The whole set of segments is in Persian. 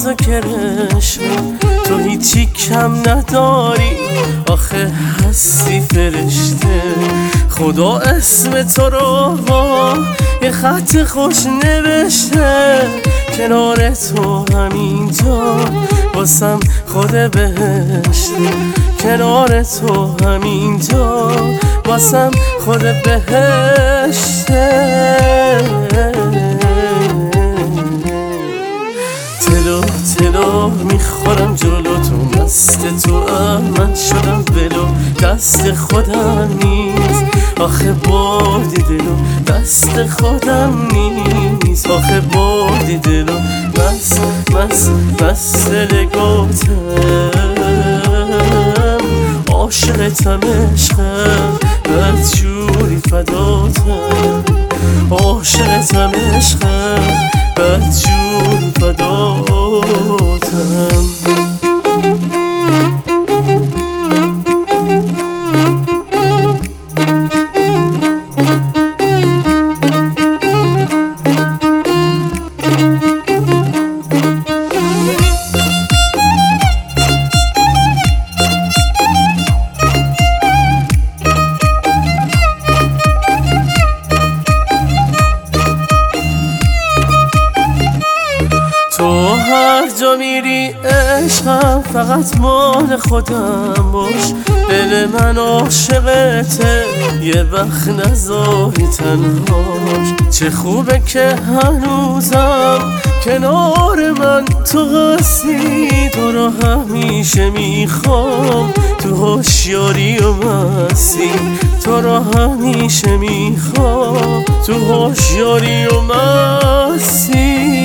مذاکرش تو هیچی کم نداری، آخه هستی فرشته. خدا اسم تو رو یه خط خوش نوشته، کنار تو همینجا واسم خود بهشته. کنار تو همینجا واسم خود بهشته. تلو تلو میخورم جلو تو، مست تو من شدم ولو، دست خودم نیست آخه بردی دلو، دست خودم نیست آخه بردی دلو. مست مست مست لگوتم، عاشقتم عشقم، بدجوری فداتم. عاشقتم عشقم، بدجوری فداتم. تو هر جا میری عشقم، فقط مال خودم باش. دل من عاشقته، یه وقت نذاری تنهاش. چه خوبه که هنوزم کنار من تو هستی، تو رو همیشه میخوام تو هوشیاری و مستی. تو رو همیشه میخوام تو هوشیاری و مستی.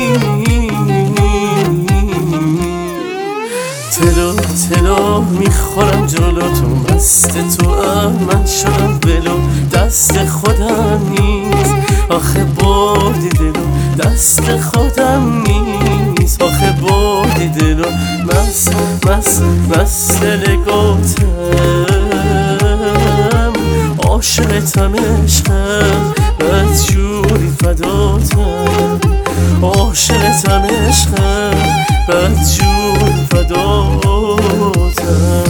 تلو تلو میخورم جلو تو، مست تو من شدم ولو، دست خودم نیست آخه بردی دلو، دست خودم نیست آخه بردی دلو. مست مست مست لگوتم، عاشقتم عشقم، بدجوری فداتم. عاشقتم عشقم، بدجوری فداتم.